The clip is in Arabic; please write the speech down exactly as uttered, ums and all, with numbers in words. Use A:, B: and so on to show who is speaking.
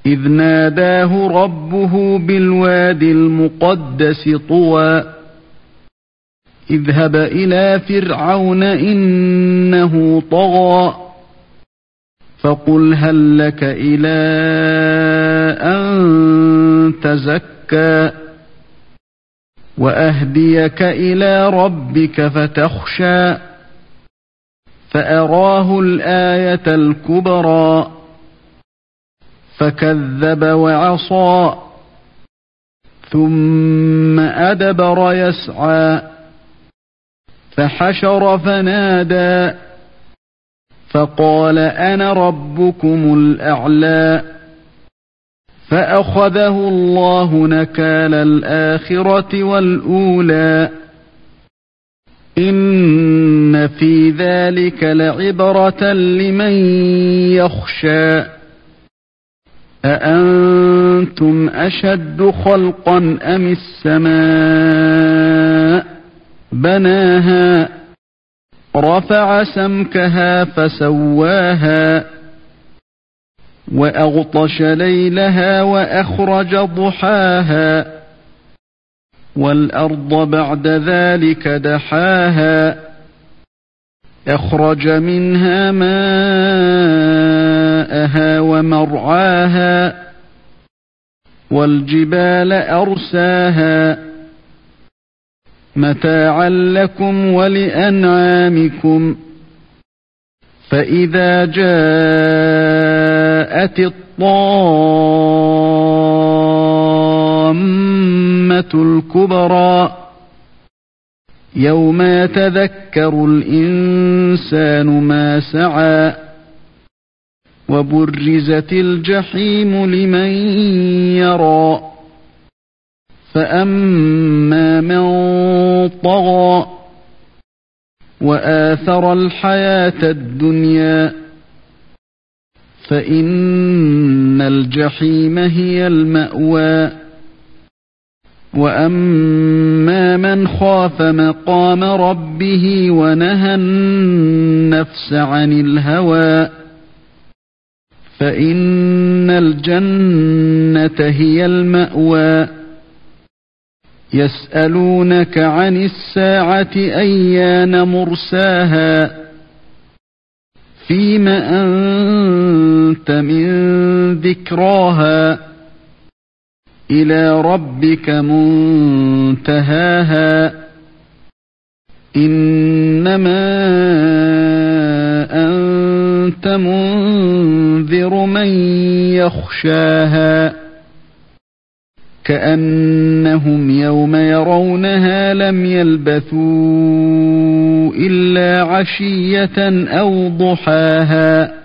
A: إذ ناداه ربه بالواد المقدس طوى اذهب إلى فرعون إنه طغى فقل هل لك إلى أن تزكى وأهديك إلى ربك فتخشى فأراه الآية الكبرى فكذب وعصى ثم أدبر يسعى فحشر فنادى فقال أنا ربكم الأعلى فأخذه الله نكال الآخرة والأولى إن في ذلك لعبرة لمن يخشى أأنتم أشد خلقا أم السماء بناها رفع سمكها فسواها وأغطش ليلها وأخرج ضحاها والأرض بعد ذلك دحاها أخرج منها ماءها ومرعاها والجبال أرساها متاعا لكم ولأنعامكم فإذا جاءت الطامة الكبرى يوم يتذكر الإنسان ما سعى وبرزت الجحيم لمن يرى فأما من طغى وآثر الحياة الدنيا فإن الجحيم هي المأوى وأما من خاف مقام ربه ونهى النفس عن الهوى فإن الجنة هي المأوى يسألونك عن الساعة أيان مرساها فيم أنت من ذكراها إلى ربك منتهاها إنما أنت منذر من يخشاها كأنهم يوم يرونها لم يلبثوا إلا عشية أو ضحاها.